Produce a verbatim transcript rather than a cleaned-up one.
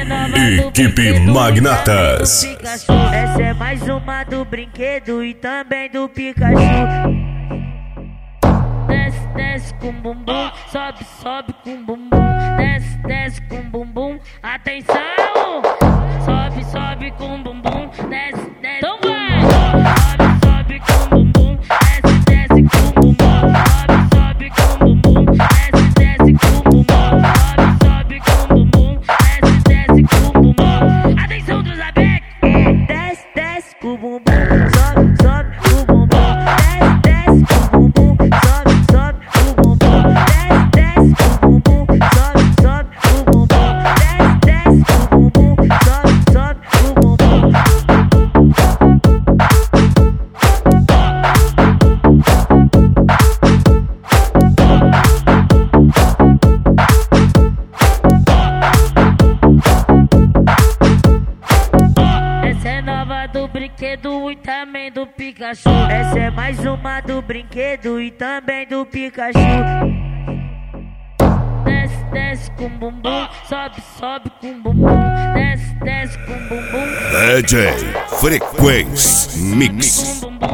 Equipe Magnatas. Essa é mais uma do brinquedo e também do Pikachu. Desce, desce com bumbum, sobe, sobe com bumbum. Desce, desce com bumbum, atenção! Sobe, sobe com bumbum, desce, desce. Então vai! Sobe, sobe com bumbum, desce, desce com bumbum. Sobe, sobe com bumbum, desce, desce com bumbum. Sobe, sobe com bumbum, desce, desce com bumbum. Atenção dos abex! Desce, desce com bumbum, sobe, sobe com bumbum. Desce, desce com bumbum, sobe, sobe com bumbum. Desce, desce com bumbum, sobe, sobe com bumbum. Desce, desce com bumbum, sobe, sobe com bumbum. Essa é nova do brinquedo e também do Pikachu. Essa é mais uma do brinquedo e também do Pikachu. Desce, desce com bumbum, sobe, sobe com bumbum. Desce, desce com bumbum. D J Frequência Mix. Com bumbum.